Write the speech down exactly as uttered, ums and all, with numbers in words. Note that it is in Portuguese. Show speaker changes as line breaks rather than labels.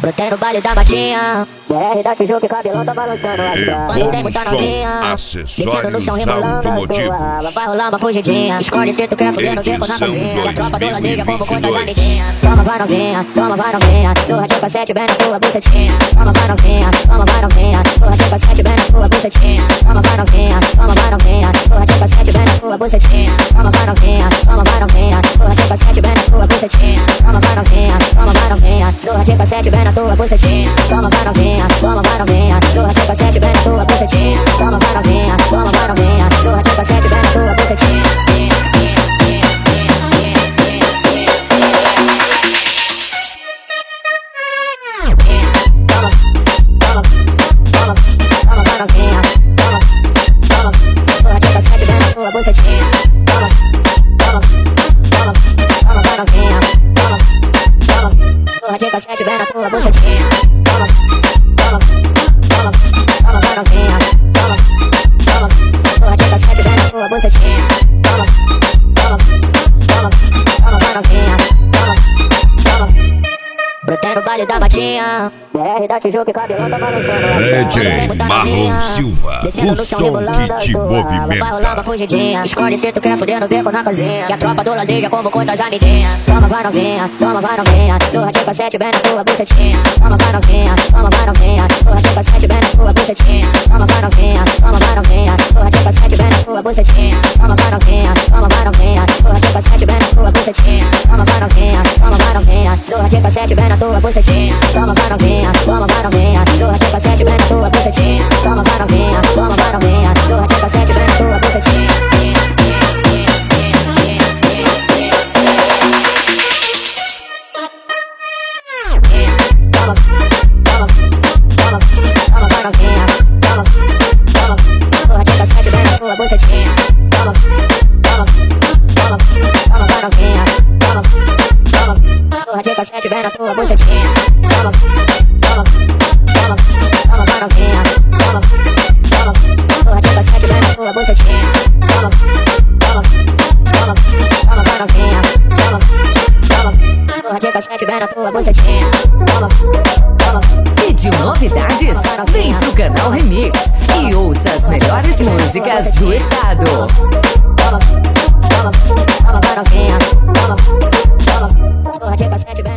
Brotei no baile da Matinha, B R da Tijuca e cabelão tá balançando as quando tem muita novinha, descendo no chão rebolando as duas. Vai rolar uma fugidinha, escolhe se tu quer fuder no beco na cozinha. E a tropa do lazer já convocou das amiguinhas. Toma vai novinha, toma vai novinha, surra de cassete bem na tua bucetinha. Toma vai novinha, toma vai novinha, surra de cassete bem na tua bucetinha. Toma vai novinha, toma vai novinha, surra de cassete bem na tua bucetinha. Toma vai novinha, toma vai novinha, surra de cassete bem na tua bucetinha. Toma vai novinha, toma vai novinha, surra de cassete bem na tua bucetinha. Toma vai novinha, toma vai novinha, surra de cassete bem na tua bucetinha. Toma vai novinha, toma vai novinha, surra de cassete bem na tua bucetinha. Bucetinha, toma, toma, toma, toma, vai novinha, toma, toma, surra de cassete bem na tua bucetinha, toma, toma, toma, toma, vai novinha, toma, toma, surra de cassete bem na tua bucetinha, toma, toma, toma, toma, vai novinha, toma, toma. Brotei no baile da Matinha, B R da Tijuca e cabelão tá balançando.
D J Marlon Silva, o som que te movimenta.
Vai rolar uma fugidinha, escolhe se tu quer fuder no beco na cozinha. E a tropa do lazer já convocou das amiguinhas. Toma vai novinha, toma vai novinha, surra de cassete bem na tua bucetinha. Toma vai novinha, toma vai novinha, surra de cassete bem na tua bucetinha. Toma vai novinha, toma vai novinha, surra de cassete bem na tua bucetinha. Toma vai novinha, toma vai novinha, surra de cassete bem na tua bucetinha. Toma vai novinha, toma vai novinha, surra de cassete bem na tua bucetinha. Toma vai novinha, toma vai novinha, surra de cassete bem na tua bucetinha. Toma vai novinha, toma vai novinha, surra de cassete bem na tua bucetinha. Toma, toma, toma, toma vai novinha, toma, toma, surra de cassete bem na tua bucetinha. Toma, toma, toma, toma vai novinha, toma, toma, surra de cassete bem na tua bucetinha. Toma, toma, toma, toma vai novinha, toma, toma, surra de cassete bem na tua bucetinha. Toma, toma, toma, toma vai novinha, toma, toma, surra de cassete bem na tua bucetinha. Toma, toma.
Pediu novidades? Vem pro canal Remix e ouça as melhores músicas do estado.
Toma, toma, toma vai novinha, toma, toma, surra de cassete bem